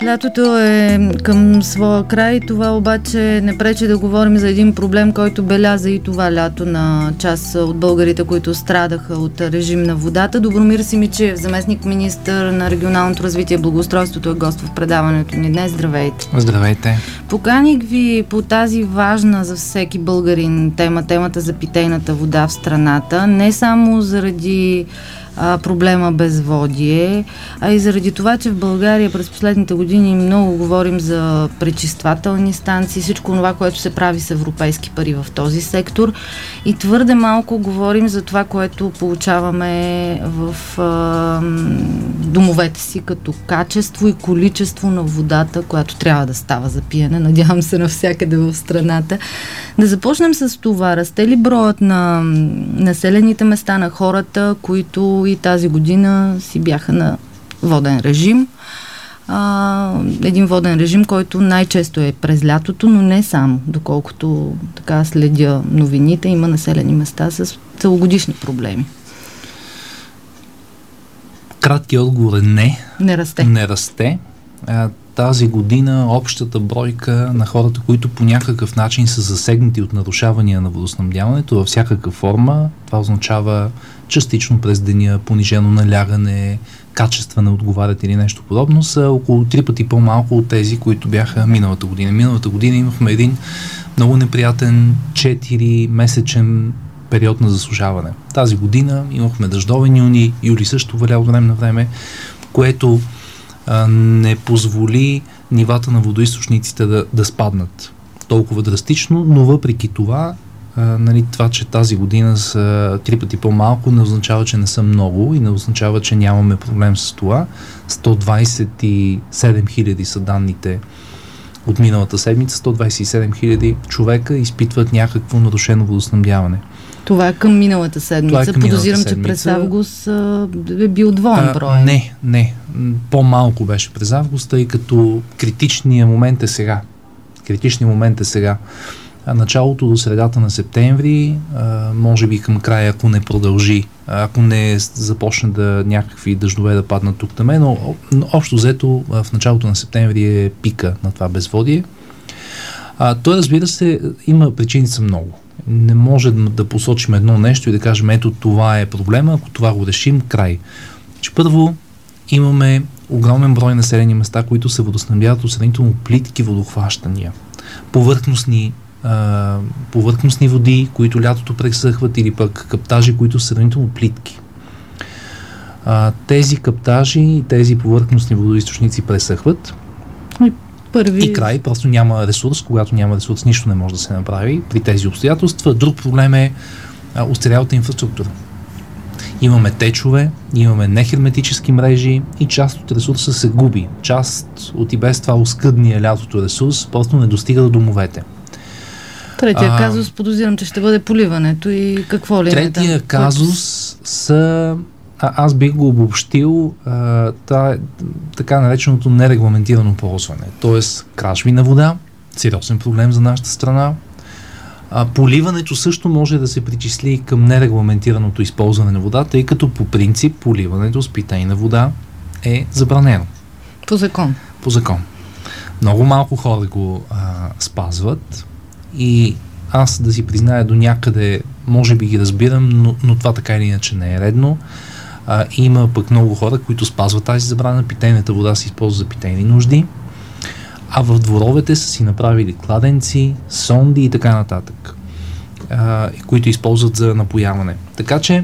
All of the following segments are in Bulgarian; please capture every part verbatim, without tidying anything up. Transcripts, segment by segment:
Лятото е към своя край, това обаче не пречи да говорим за един проблем, който беляза и това лято на част от българите, които страдаха от режим на водата. Добромир Симидчиев, заместник-министър на регионалното развитие и благоустройството, е гост в предаването ни днес. Здравейте! Здравейте! Поканих ви по тази важна за всеки българин тема, темата за питейната вода в страната, не само заради а, проблема безводие, а и заради това, че в България през последните години много говорим за пречиствателни станции, всичко това, което се прави с европейски пари в този сектор, и твърде малко говорим за това, което получаваме в а, домовете си като качество и количество на водата, която трябва да става за пиене, надявам се навсякъде в страната. Да започнем с това. Расте ли броят на населените места, на хората, които и тази година си бяха на воден режим? А, един воден режим, който най-често е през лятото, но не само. Доколкото така следя новините, има населени места с целогодишни проблеми. Краткият отговор е не. Не расте. Не расте. А, тази година общата бройка на хората, които по някакъв начин са засегнати от нарушавания на водоснабдяването във всякаква форма, това означава частично през деня, понижено налягане, качества не отговарят или нещо подобно, са около три пъти по-малко от тези, които бяха миналата година. Миналата година имахме един много неприятен четири месечен период на засушаване. Тази година имахме дъждовен юни, юли също валя от време на време, което а, не позволи нивата на водоизточниците да, да спаднат толкова драстично, но въпреки това, а, нали, това, че тази година са три пъти по-малко, не означава, че не са много и не означава, че нямаме проблем с това. сто двадесет и седем хиляди са данните от миналата седмица. сто двадесет и седем хиляди човека изпитват някакво нарушено водоснабдяване. Това е към миналата седмица. Е към Подозирам, миналата седмица. Че през август а, е бил двоен брой. Не, не. По-малко беше през август, тъй като критичният момент е сега. Критичният момент е сега. А началото до средата на септември, а, може би към края, ако не продължи, ако не започне да някакви дъждове да паднат тук-таме, но, но общо взето в началото на септември е пика на това безводие. А, той, разбира се, има причини са много. Не може да посочим едно нещо и да кажем, ето това е проблема, ако това го решим, край. Че първо имаме огромен брой населени места, които се водоснабдяват от сравнително плитки водохващания. Повърхностни, а, повърхностни води, които лятото пресъхват, или пък каптажи, които са сравнително плитки. А, тези каптажи и тези повърхностни водоизточници пресъхват. Първи... И край, просто няма ресурс. Когато няма ресурс, нищо не може да се направи при тези обстоятелства. Друг проблем е а, устарялата инфраструктура. Имаме течове, имаме нехерметически мрежи и част от ресурса се губи. Част от и без това оскъдния лятото ресурс просто не достига до домовете. Третия а, казус, подозирам, че ще бъде поливането и какво ли? Третия не, казус са... А, аз бих го обобщил а, та, така нареченото нерегламентирано ползване. Тоест кражби на вода, сериозен проблем за нашата страна. А, поливането също може да се причисли към нерегламентираното използване на вода, тъй като по принцип поливането с питейна вода е забранено. По закон. По закон. Много малко хора го а, спазват и аз, да си призная, до някъде може би ги разбирам, но, но това така или иначе не е редно. А, има пък много хора, които спазват тази забрана, питейната вода се използва за питейни нужди, а в дворовете са си направили кладенци, сонди и така нататък, а, които използват за напояване. Така че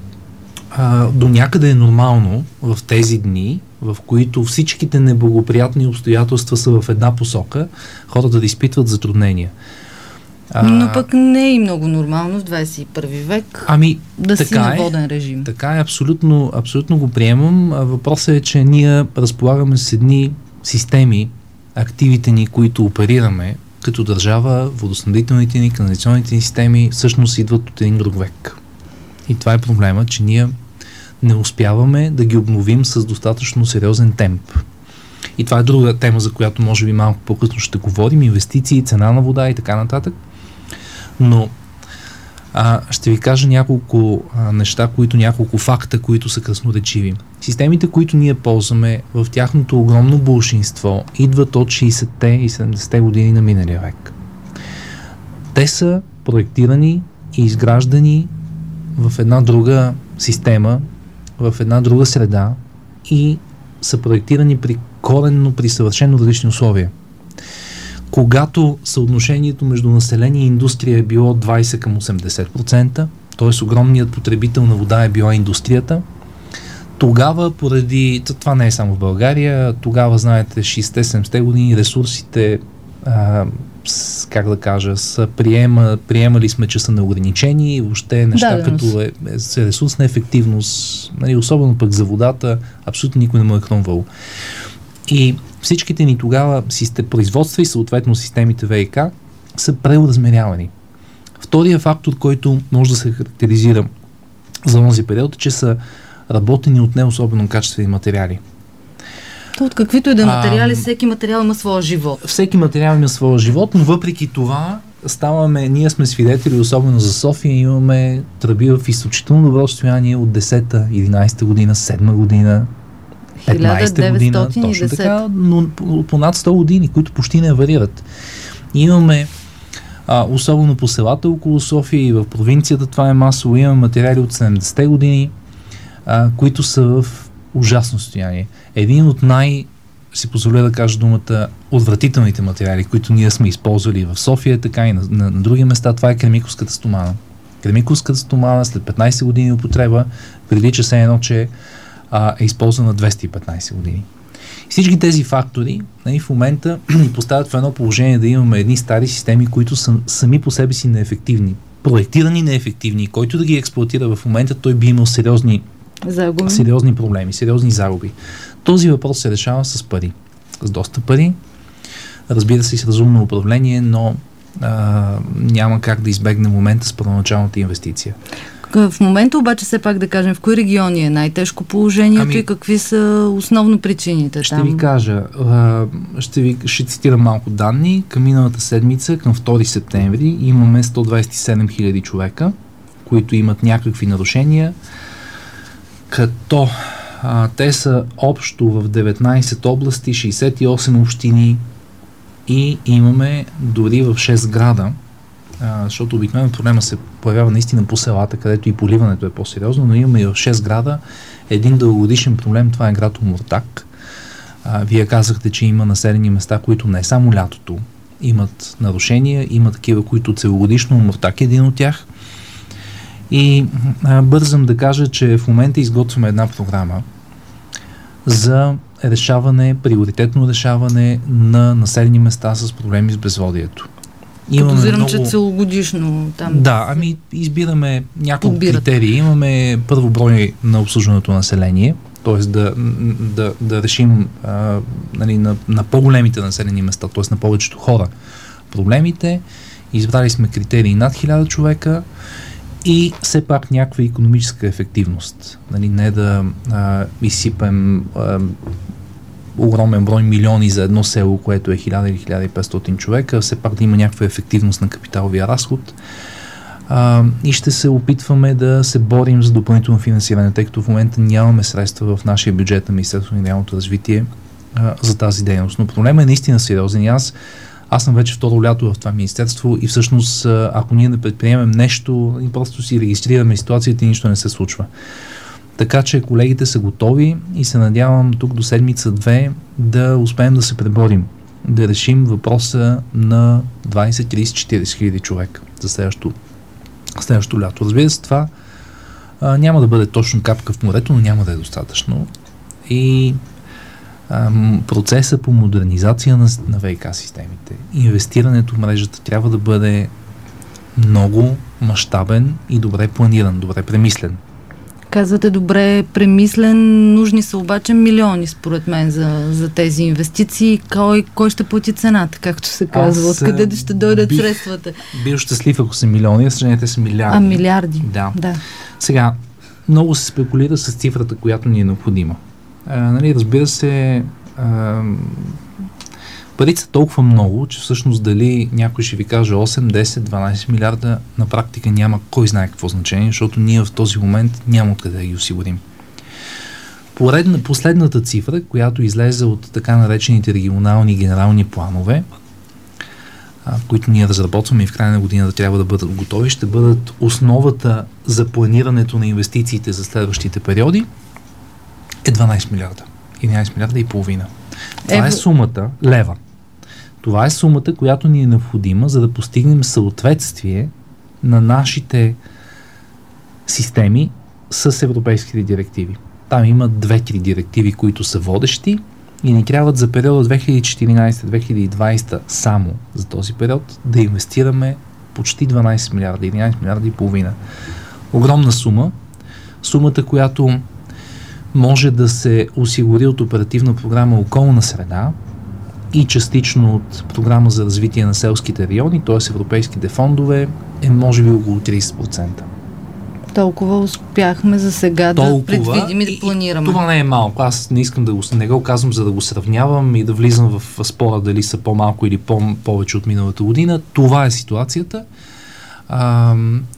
а, до някъде е нормално в тези дни, в които всичките неблагоприятни обстоятелства са в една посока, хората да изпитват затруднения. А, Но пък не е и много нормално в двадесет и първи век ами, да си на воден е, режим. Така е, абсолютно, абсолютно го приемам. Въпросът е, че ние разполагаме с едни системи, активите ни, които оперираме като държава, водоснабдителните ни, канализационните ни системи, всъщност идват от един друг век. И това е проблема, че ние не успяваме да ги обновим с достатъчно сериозен темп. И това е друга тема, за която може би малко по-късно ще говорим. Инвестиции, цена на вода и така нататък. Но А, ще ви кажа няколко а, неща, които няколко факта, които са красноречиви. Системите, които ние ползваме в тяхното огромно болшинство, идват от шейсетте и седемдесетте години на миналия век. Те са проектирани и изграждани в една друга система, в една друга среда и са проектирани при коренно, при съвършено различни условия. Когато съотношението между население и индустрия е било двайсет към осемдесет процента, т.е. огромният потребител на вода е била индустрията, тогава поради, това не е само в България, тогава, знаете, шейсетте-седемдесетте години ресурсите, а, с, как да кажа, са приема, приемали сме, че са неограничени и въобще неща да, като е, е, ресурсна ефективност, нали, особено пък за водата, абсолютно никой не му е хрумвало. И всичките ни тогава производства и съответно системите ВиК са преоразмерявани. Втория фактор, който може да се характеризира за този период, е, че са работени от не особено качествени материали. То от каквито и да материали, а, всеки материал има своя живот. Всеки материал има своя живот, но въпреки това ставаме, ние сме свидетели, особено за София, имаме тръби в изключително добро състояние от десета, единайсета година, седма година, петнайсета година, точно така, но по над сто години, които почти не варират. Имаме, а, особено по селата около София и в провинцията, това е масово, имаме материали от седемдесетте години, а, които са в ужасно състояние. Един от най, си позволя да кажа думата, отвратителните материали, които ние сме използвали в София, така и на, на, на други места, това е кремиковската стомана. Кремиковската стомана след петнайсет години употреба прилича се едно, че а, е използвана двеста и петнайсет години. Всички тези фактори, нали, в момента ни поставят в едно положение да имаме едни стари системи, които са сами по себе си неефективни, проектирани неефективни, който да ги експлоатира в момента, той би имал сериозни Загуби. сериозни проблеми, сериозни загуби. Този въпрос се решава с пари. С доста пари. Разбира се и с разумно управление, но а, няма как да избегне момента с първоначалната инвестиция. В момента обаче все пак да кажем в кои региони е най-тежко положението ами, и какви са основно причините ще там? Ще ви кажа, а, ще, ви, ще цитирам малко данни. Към миналата седмица, към втори септември, имаме сто двайсет и седем хиляди човека, които имат някакви нарушения, като а, те са общо в деветнайсет области, шейсет и осем общини и имаме дори в шест града, а, защото обикновено проблема се появява наистина по селата, където и поливането е по-сериозно, но имаме и в шест града един дългогодишен проблем, това е град Омуртаг. А, вие казахте, че има населени места, които не само лятото имат нарушения, има такива, които целогодишно, Омуртаг е един от тях. И а, бързам да кажа, че в момента изготвяме една програма за решаване, приоритетно решаване на населени места с проблеми с безводието. Подозирам, много... че целогодишно там... Да, ами избираме няколко Подбират. критерии. Имаме първо брой на обслужваното население, т.е. да, да, да решим а, нали, на, на по-големите населени места, т.е. на повечето хора проблемите. Избрали сме критерии над хиляда човека и все пак някаква икономическа ефективност. Нали, не да а, изсипем а, огромен брой милиони за едно село, което е хиляда или хиляда и петстотин човека, все пак да има някаква ефективност на капиталовия разход. А, и ще се опитваме да се борим за допълнително финансиране, тъй като в момента нямаме средства в нашия бюджет на Министерството на регионалното развитие а, за тази дейност. Но проблемът е наистина сериозен и аз Аз съм вече второ лято в това министерство и всъщност, ако ние не предприемем нещо, просто си регистрираме ситуацията и нищо не се случва. Така че колегите са готови и се надявам тук до седмица-две да успеем да се преборим, да решим въпроса на двайсет, трийсет, четирийсет хиляди човека за следващото, следващото лято. Разбира се, това а, няма да бъде точно капка в морето, но няма да е достатъчно. И процеса по модернизация на, на ВиК системите, инвестирането в мрежата трябва да бъде много мащабен и добре планиран, добре премислен. Казвате добре премислен, нужни са обаче милиони според мен за, за тези инвестиции. Кой, кой ще плати цената, както се казва? Откъде ще дойдат бих, средствата? Бил щастлив, ако са милиони, а съжаление те са милиарди. А, милиарди? Да. да. Сега, много се спекулира с цифрата, която ни е необходима. А, нали, разбира се, а, Парите са толкова много, че всъщност дали някой ще ви каже осем, десет, дванайсет милиарда, на практика няма кой знае какво значение, защото ние в този момент няма откъде да ги осигурим. Поредна, последната цифра, която излезе от така наречените регионални генерални планове, а, които ние разработваме и в края на годината трябва да бъдат готови, ще бъдат основата за планирането на инвестициите за следващите периоди, е дванайсет милиарда. единайсет милиарда и половина. Това е, е сумата, лева. Това е сумата, която ни е необходима, за да постигнем съответствие на нашите системи с европейските директиви. Там има две-три директиви, които са водещи и ни трябват за периода две хиляди и четиринайсета до две хиляди и двайсета само за този период да инвестираме почти дванайсет милиарда, единайсет милиарда и половина. Огромна сума. Сумата, която може да се осигури от оперативна програма Околна среда и частично от програма за развитие на селските райони, т.е. европейските фондове, е може би около трийсет процента. Толкова успяхме за сега Толкова, да предвидим и да планираме. И, и това не е малко. Аз не искам да го, не го казвам, за да го сравнявам и да влизам в спора дали са по-малко или по- повече от миналата година. Това е ситуацията. А,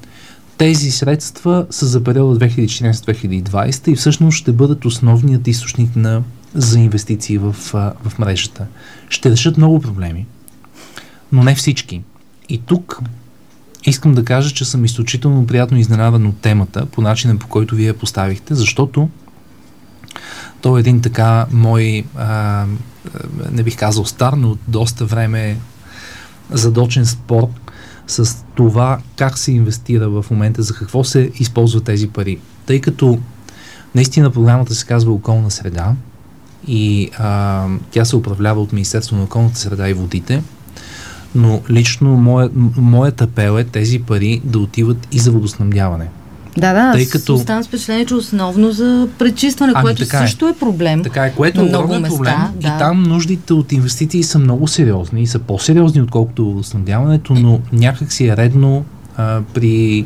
тези средства са за периода две хиляди и четиринайсета до две хиляди и двайсета и всъщност ще бъдат основният източник на, за инвестиции в, в мрежата. Ще решат много проблеми, но не всички. И тук искам да кажа, че съм изключително приятно изненадан от темата, по начина, по който вие поставихте, защото той е един така мой, а, не бих казал стар, но от доста време задочен спор с това как се инвестира в момента, за какво се използват тези пари. Тъй като наистина програмата се казва Околна среда и а, тя се управлява от Министерството на околната среда и водите, но лично моят, моят апел е тези пари да отиват и за водоснабдяване. Да, да, тъй като оставам с впечатление, че основно за пречистване, ами, което също е. е проблем. Така е, което е огромен проблем. Да. И там нуждите от инвестиции са много сериозни и са по-сериозни, отколкото водоснабдяването, но някак си е редно а, при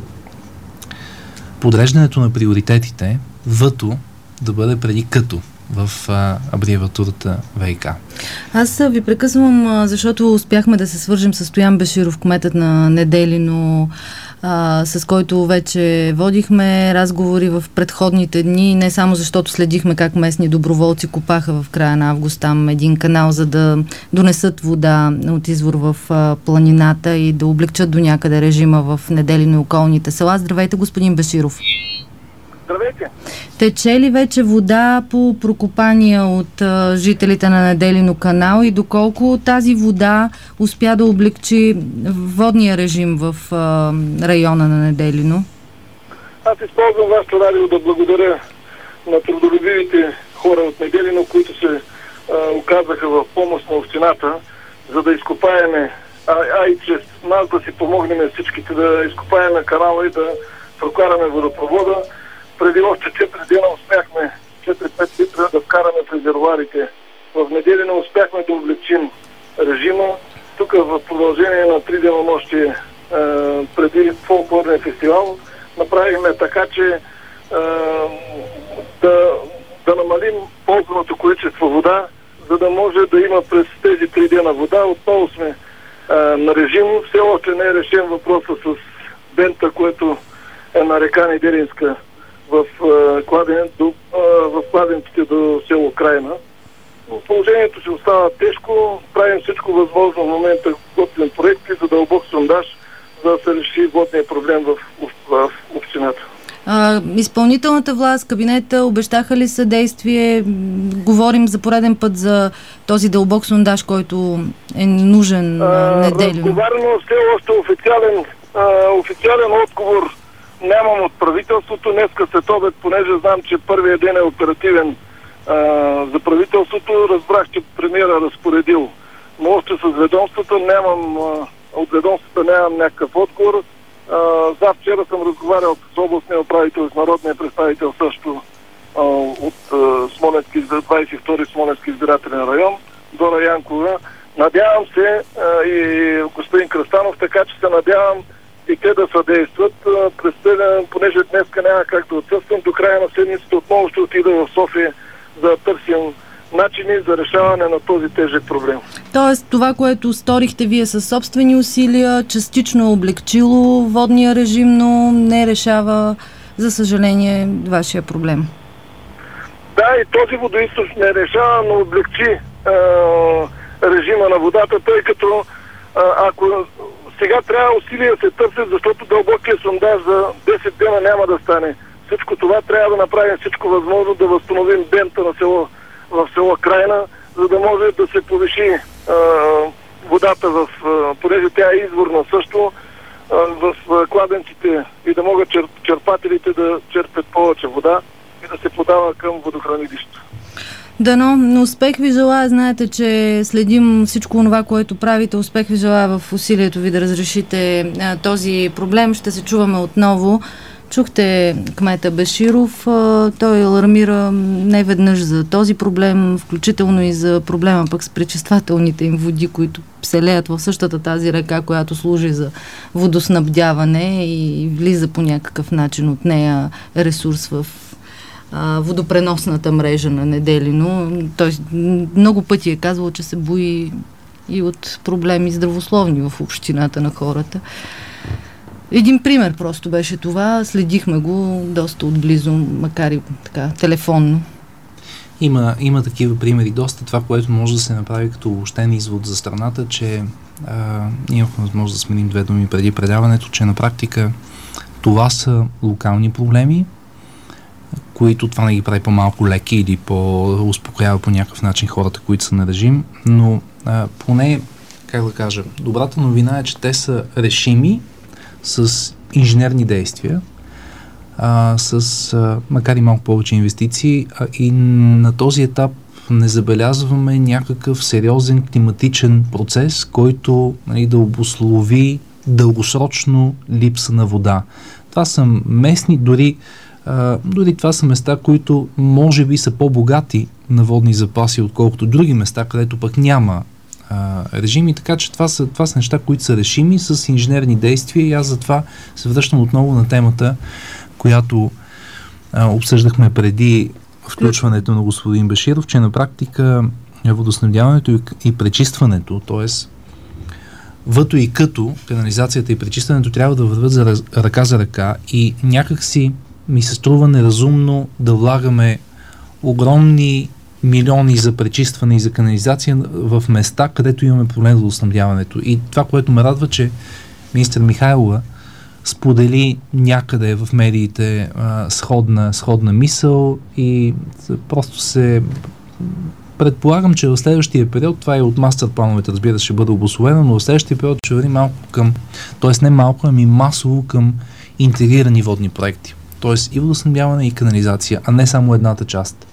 подреждането на приоритетите въто да бъде преди като в а, абревиатурата ВиК. Аз ви прекъсвам, защото успяхме да се свържем с Стоян Беширов, кметът на Неделино, а, с който вече водихме разговори в предходните дни, не само защото следихме как местни доброволци копаха в края на август там един канал, за да донесат вода от извор в а, планината и да облегчат до някъде режима в Неделино и околните села. Здравейте, господин Беширов. Здравейте. Тече ли вече вода по прокопания от а, жителите на Неделино канал и доколко тази вода успя да облегчи водния режим в а, района на Неделино? Аз използвам вашето радио да благодаря на трудолюбивите хора от Неделино, които се а, оказаха в помощ на общината, за да изкопаеме, а, а и чрез нас да си помогнем всичките да изкопаеме канала и да прокараме водопровода. Преди още четири дена успяхме четири-пет литра да вкараме в резервуарите. В Неделино успяхме да облегчим режима. Тук в продължение на три дена нощи е, преди фолклорния фестивал направихме така, че е, да, да намалим ползваното количество вода, за да може да има през тези три дена вода. Отново сме е, на режим. Все още не е решен въпроса с бента, което е на река Неделинска в, кладен, до, в кладенците до село Крайна. Положението ще остава тежко. Правим всичко възможно в момента, готвим проекти за дълбок сондаж, за да се реши водния проблем в, в, в общината. А, изпълнителната власт, кабинета, обещаха ли съдействие? Говорим за пореден път за този дълбок сондаж, който е нужен на Неделино. Разговаряно все още официален, а, официален отговор нямам от правителството. Днеска след обед, понеже знам, че първият ден е оперативен а, за правителството, разбрах, че премиера разпоредил. Но още с ведомството нямам, а, от ведомството нямам някакъв отговор. А, за вчера съм разговарял с областния управител, с народния представител също а, от а, Смоленски, двадесет и втори Смоленски избирателен район, Дора Янкова. Надявам се а, и господин Кръстанов, така че се надявам и те да съдействат. Понеже днеска няма как да отсъствам, до края на седмицата отново ще отида в София, за да търсим начини за решаване на този тежък проблем. Тоест, това, което сторихте вие със собствени усилия, частично е облегчило водния режим, но не решава, за съжаление, вашия проблем. Да, и този водоизточник не решава, но облегчи е, режима на водата, тъй като е, ако сега трябва усилия да се търсят, защото дълбокия сондаж за десет дена няма да стане. Всичко това трябва да направим всичко възможно да възстановим бента на село, в село Крайна, за да може да се повиши е, водата, в, е, понеже тя е изворна също, е, в е, кладенците и да могат чер, черпателите да черпят повече вода и да се подава към водохранилища. Дано, но успех ви желая. Знаете, че следим всичко това, което правите. Успех ви желая в усилието ви да разрешите а, този проблем. Ще се чуваме отново. Чухте кмета Беширов. А, той алармира не веднъж за този проблем, включително и за проблема пък с пречиствателните им води, които се леят в същата тази река, която служи за водоснабдяване и влиза по някакъв начин от нея ресурс в водопреносната мрежа на Неделино. Той много пъти е казвал, че се бои и от проблеми здравословни в общината на хората. Един пример просто беше това. Следихме го доста отблизо, макар и така, телефонно. Има, има такива примери доста. Това, което може да се направи като обобщен извод за страната, че а, имахме възможност да сменим две думи преди предаването, че на практика това са локални проблеми, които това не ги прави по-малко леки или по-успокоява по някакъв начин хората, които са на режим, но а, поне, как да кажа, добрата новина е, че те са решими с инженерни действия, а, с а, макар и малко повече инвестиции, а, и на този етап не забелязваме някакъв сериозен климатичен процес, който, нали, да обуслови дългосрочно липса на вода. Това са местни, дори Uh, дори това са места, които може би са по-богати на водни запаси, отколкото други места, където пък няма uh, режими, така че това са, това са неща, които са решими с инженерни действия и аз затова се връщам отново на темата, която uh, обсъждахме преди включването на господин Беширов, че на практика водоснабдяването и, и пречистването, т.е. въто и като канализацията и пречистването трябва да върват за ръка за ръка и някакси ми се струва неразумно да влагаме огромни милиони за пречистване и за канализация в места, където имаме проблем с водоснабдяването. И това, което ме радва, че министър Михайлова сподели някъде в медиите а, сходна, сходна мисъл и просто се предполагам, че в следващия период, това е от мастер плановете, разбира се, ще бъде обусловено, но в следващия период ще върви малко към, т.е. не малко, ами масово към интегрирани водни проекти. Т.е. и водоснабдяване и канализация, а не само едната част.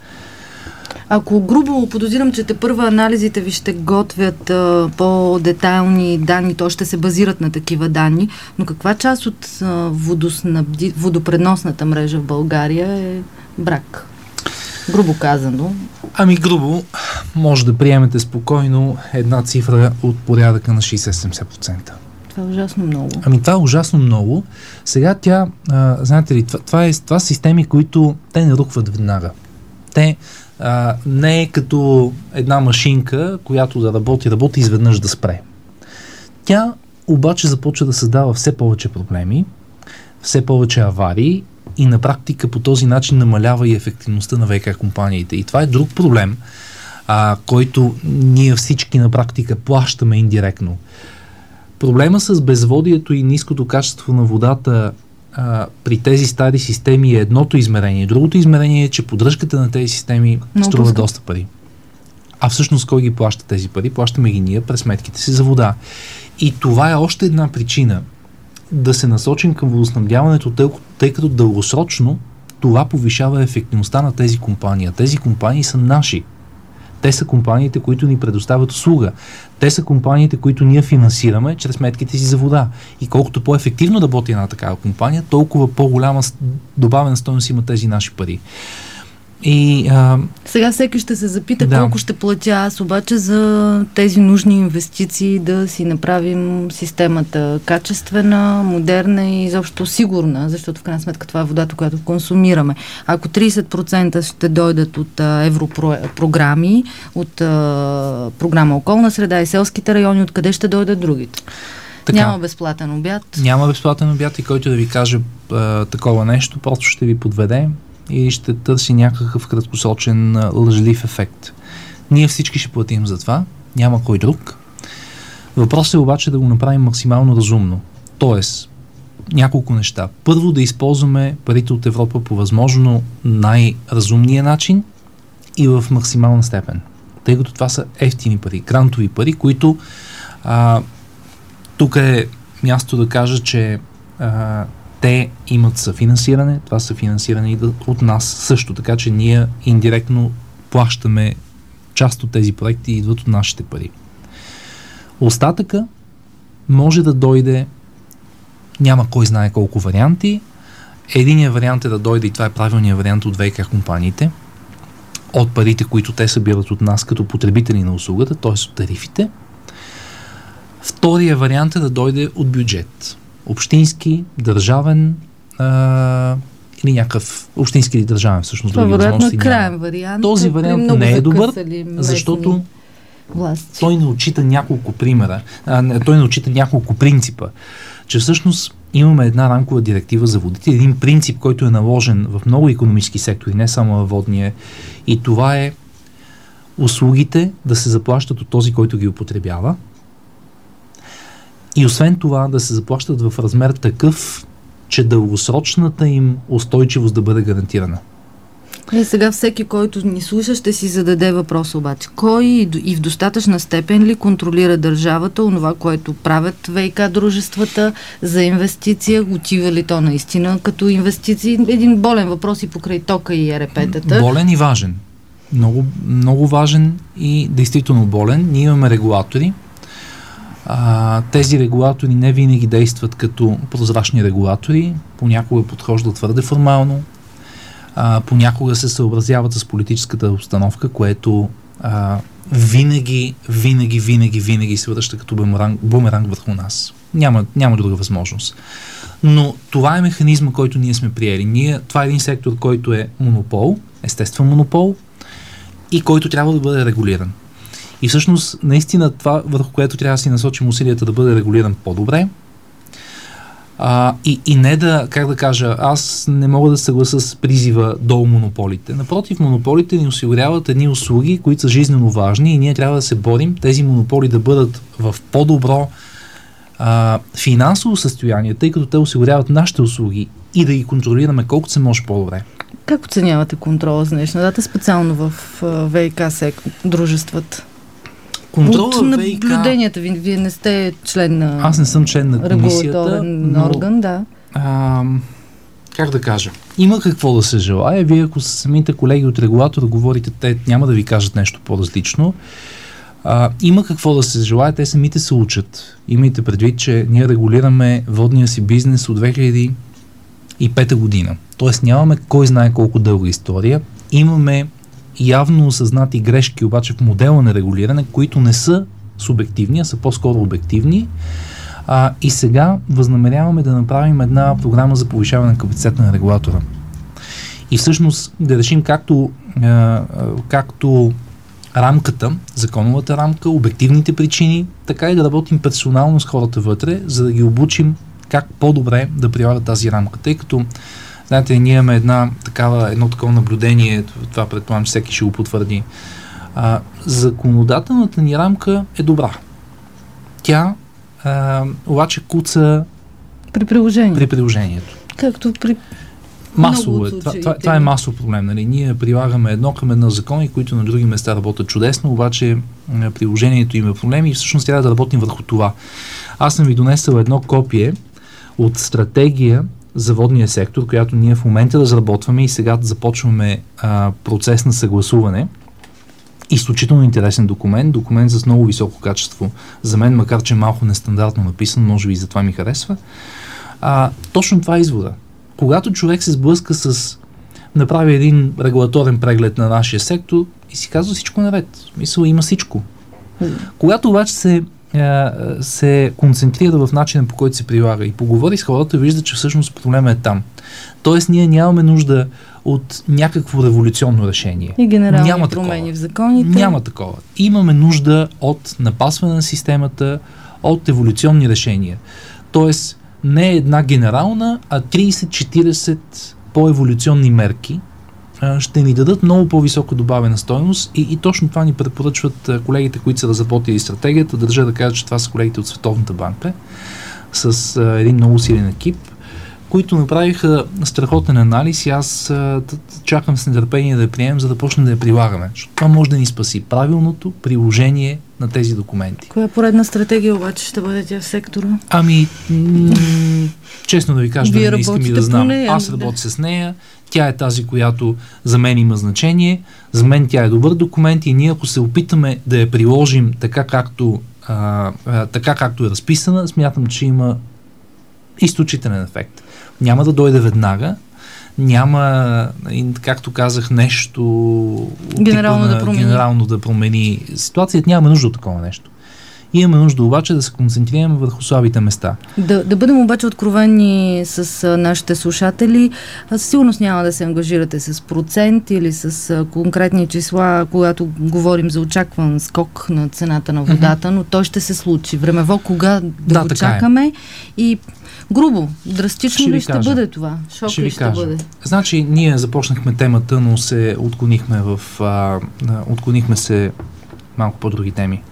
Ако грубо подозирам, че те първа анализите ви ще готвят а, по-детайлни данни, то ще се базират на такива данни, но каква част от а, водоснабди... водопреносната мрежа в България е брак? Грубо казано. Ами грубо, може да приемете спокойно една цифра от порядъка на шейсет до седемдесет процента. Това е ужасно много. Ами това е ужасно много. Сега тя, а, знаете ли, това, това, е, това са системи, които те не рухват веднага. Те а, не е като една машинка, която да работи, работи изведнъж да спре. Тя обаче започва да създава все повече проблеми, все повече аварии и на практика по този начин намалява и ефективността на ВиК компаниите. И това е друг проблем, а, който ние всички на практика плащаме индиректно. Проблема с безводието и ниското качество на водата а, при тези стари системи е едното измерение. Другото измерение е, че поддръжката на тези системи no, струва пуска. доста пари. А всъщност кой ги плаща тези пари? Плащаме ги ние през сметките си за вода. И това е още една причина да се насочим към водоснабдяването, тъй, тъй като дългосрочно това повишава ефективността на тези компании. Тези компании са наши. Те са компаниите, които ни предоставят услуга. Те са компаниите, които ние финансираме чрез сметките си за вода. И колкото по-ефективно работи една такава компания, толкова по-голяма добавена стойност има тези наши пари. И, а... Сега всеки ще се запита да. колко ще платя аз, обаче за тези нужни инвестиции да си направим системата качествена, модерна и изобщо сигурна, защото в крайна сметка това е водата, която консумираме. Ако трийсет процента ще дойдат от а, европрограми, от а, програма Околна среда и селските райони, откъде ще дойдат другите? Така, няма безплатен обяд. Няма безплатен обяд и който да ви каже а, такова нещо, просто ще ви подведе и ще търси някакъв краткосрочен а, лъжлив ефект. Ние всички ще платим за това, няма кой друг. Въпросът е обаче да го направим максимално разумно. Тоест, няколко неща. Първо, да използваме парите от Европа по възможно най-разумния начин и в максимална степен. Тъй като това са евтини пари, грантови пари, които а, тук е място да кажа, че а, те имат съфинансиране, това съфинансиране и от нас също, така че ние индиректно плащаме част от тези проекти и идват от нашите пари. Остатъка може да дойде, няма кой знае колко варианти. Единият вариант е да дойде, и това е правилният вариант, от ВиК компаниите, от парите, които те събират от нас като потребители на услугата, т.е. от тарифите. Втория вариант е да дойде от бюджет. Общински, държавен а, или някакъв общински или държавен, всъщност. Това вероятно е краен вариант. Този вариант не е добър, защото власти. Той не отчита няколко примера, а, той не отчита няколко принципа, че всъщност имаме една рамкова директива за водите, един принцип, който е наложен в много икономически сектори, не само във водния, и това е услугите да се заплащат от този, който ги употребява, и освен това да се заплащат в размер такъв, че дългосрочната им устойчивост да бъде гарантирана. И сега всеки, който ни слуша, ще си зададе въпрос обаче. Кой и в достатъчна степен ли контролира държавата, онова, което правят ВиК дружествата за инвестиция? Отива ли то наистина като инвестиции? Един болен въпрос и покрай тока и ЕРП-тата. Болен и важен. Много, много важен и действително болен. Ние имаме регулатори. А, тези регулатори не винаги действат като прозрачни регулатори. Понякога подхождат твърде формално. А, понякога се съобразяват с политическата обстановка, което а, винаги, винаги, винаги, винаги се връща като бумеранг, бумеранг върху нас. Няма, няма друга възможност. Но това е механизма, който ние сме приели. Ние, това е един сектор, който е монопол, естествен монопол, и който трябва да бъде регулиран. И всъщност, наистина това, върху което трябва да си насочим усилията, да бъде регулиран по-добре. А, и, и не да, как да кажа, аз не мога да съгласа с призива до монополите. Напротив, монополите ни осигуряват едни услуги, които са жизненно важни, и ние трябва да се борим тези монополи да бъдат в по-добро а, финансово състояние, тъй като те осигуряват нашите услуги, и да ги контролираме колкото се може по-добре. Как оценявате контрола с днешна дата, специално в ВиК сек, дружествата? Контрола от наблюденията ви, вие не сте член на Аз не съм член на комисията, но, орган, да. А, как да кажа? Има какво да се желае. Вие, ако самите колеги от регулатора говорите, те няма да ви кажат нещо по-различно. А, има какво да се желае, те самите се учат. Имайте предвид, че ние регулираме водния си бизнес от две хиляди и пета година. Тоест нямаме кой знае колко дълга история. Имаме явно осъзнати грешки обаче в модела на регулиране, които не са субективни, а са по-скоро обективни. А, и сега възнамеряваме да направим една програма за повишаване на капацитета на регулатора. И всъщност да решим както, а, както рамката, законовата рамка, обективните причини, така и да работим персонално с хората вътре, за да ги обучим как по-добре да прилагат тази рамка. Тъй като, знаете, ние имаме една, такава, едно такова наблюдение, това предполагам, че всеки ще го потвърди. А, законодателната ни рамка е добра. Тя а, обаче куца при приложението. При приложението. Както при масово е. Това, това, това е масов проблем. Нали? Ние прилагаме едно към едно закони, които на други места работят чудесно, обаче приложението има проблеми и всъщност трябва да работим върху това. Аз съм ви донесъл едно копие от стратегия за водния сектор, която ние в момента разработваме и сега започваме а, процес на съгласуване. Изключително интересен документ, документ с много високо качество. За мен, макар че малко нестандартно написан, може би и затова ми харесва. А, точно това е извода. Когато човек се сблъска с направи един регулаторен преглед на нашия сектор и си казва всичко наред. Мисля, има всичко. Mm. Когато обаче се, се концентрира в начина, по който се прилага и поговори с хората, вижда, че всъщност проблема е там. Тоест, ние нямаме нужда от някакво революционно решение. И генерални Няма промени такова. В законите. Няма такова. Имаме нужда от напасване на системата, от еволюционни решения. Тоест, не е една генерална, а трийсет-четирийсет по-еволюционни мерки а, ще ни дадат много по-висока добавена стойност и, и точно това ни препоръчват а, колегите, които са разработили стратегията. Държа да кажа, че това са колегите от Световната банка с а, един много силен екип, които направиха страхотен анализ и аз а, чакам с нетърпение да я приемем, за да почнем да я прилагаме. Защото това може да ни спаси правилното приложение на тези документи. Коя поредна стратегия обаче ще бъде тя в сектора? Ами, м- честно да ви кажа, да не искам и да знам. Нея, аз работя да. с нея. Тя е тази, която за мен има значение. За мен тя е добър документ и ние, ако се опитаме да я приложим така, както, а, а, така, както е разписана, смятам, че има изключителен ефект. Няма да дойде веднага, няма, както казах, нещо генерално, да промени. генерално да промени ситуацията. Нямаме нужда от такова нещо. Имаме нужда обаче да се концентрираме върху слабите места. Да, да бъдем обаче откровени с а, нашите слушатели. Със сигурност няма да се ангажирате с процент или с а, конкретни числа, когато говорим за очакван скок на цената на водата, mm-hmm. но той ще се случи. Времево кога да, да го чакаме е. И грубо, драстично ще ли ще кажа. бъде това? Шок ще ли ще кажа. бъде? Значи, ние започнахме темата, но се отклонихме в а, отклонихме се малко по други теми.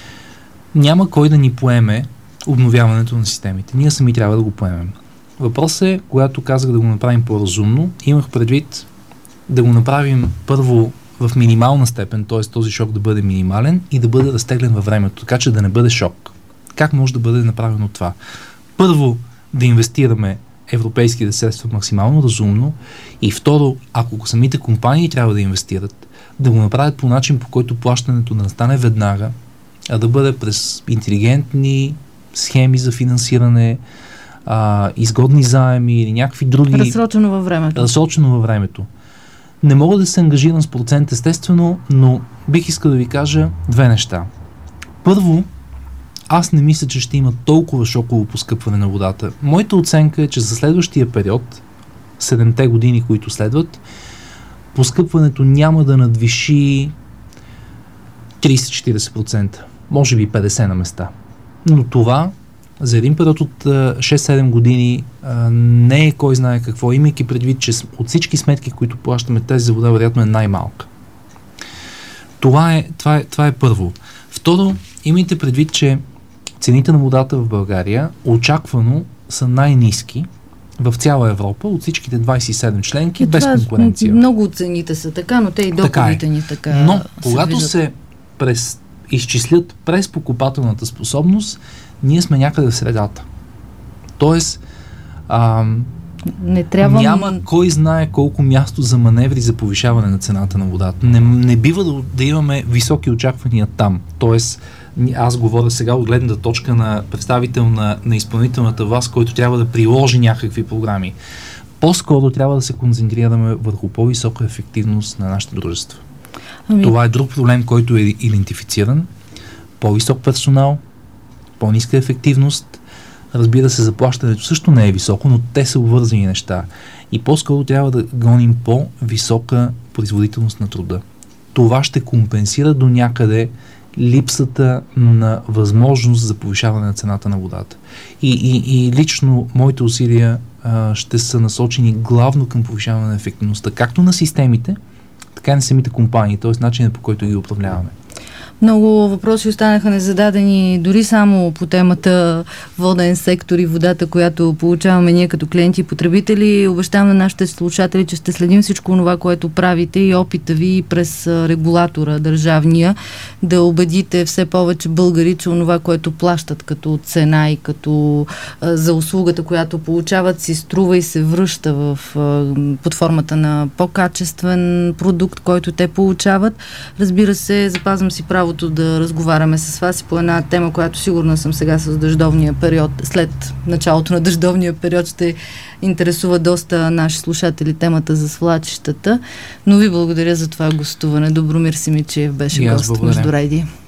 Няма кой да ни поеме обновяването на системите. Ние сами трябва да го поемем. Въпросът е, когато казах да го направим по-разумно, имах предвид да го направим първо в минимална степен, т.е. този шок да бъде минимален и да бъде разтеглен във времето, така че да не бъде шок. Как може да бъде направено това? Първо, да инвестираме европейските средства максимално разумно и второ, ако самите компании трябва да инвестират, да го направят по начин, по който плащането да не стане веднага, а да бъде през интелигентни схеми за финансиране, а, изгодни заеми или някакви други... Разсрочено във времето. Разсрочено във времето. Не мога да се ангажирам с процент естествено, но бих искал да ви кажа две неща. Първо, аз не мисля, че ще има толкова шоково поскъпване на водата. Моята оценка е, че за следващия период, седемте години, които следват, поскъпването няма да надвиши трийсет-четирийсет процента. Може би петдесет на места. Но това за един период от шест-седем години а, не е кой знае какво, имайки предвид, че от всички сметки, които плащаме, тази за вода вероятно е най-малка. Това е, това е, това е първо. Второ, имайте предвид, че цените на водата в България очаквано са най-ниски в цяла Европа от всичките двайсет и седем членки, е, без конкуренция. Много от цените са така, но те и доходите ни така. Но когато се, се през, изчислят през покупателната способност, ние сме някъде в средата. Тоест, ам, не трябва... няма кой знае колко място за маневри за повишаване на цената на водата. Не, не бива да, да имаме високи очаквания там. Тоест, аз говоря сега от гледната точка на представител на, на изпълнителната власт, който трябва да приложи някакви програми. По-скоро трябва да се концентрираме върху по-висока ефективност на нашите дружества. Ами... Това е друг проблем, който е идентифициран. По-висок персонал, по-ниска ефективност. Разбира се, заплащането също не е високо, но те са обвързани неща. И по-скоро трябва да гоним по-висока производителност на труда. Това ще компенсира до някъде липсата на възможност за повишаване на цената на водата. И, и, и лично моите усилия а, ще са насочени главно към повишаване на ефективността, както на системите, така и на самите компании, т.е. начинът, по който ги управляваме. Много въпроси останаха незададени дори само по темата воден сектор и водата, която получаваме ние като клиенти и потребители. Обещавам на нашите слушатели, че ще следим всичко това, което правите и опита ви през регулатора държавния, да убедите все повече българи, че онова, което плащат като цена и като а, за услугата, която получават, си струва и се връща в, а, под формата на по-качествен продукт, който те получават. Разбира се, запазвам си право правото да разговаряме с вас и по една тема, която сигурна съм сега с дъждовния период, след началото на дъждовния период ще интересува доста наши слушатели темата за свлачищата. Но ви благодаря за това гостуване. Добромир Симидчиев беше гост между Рейди.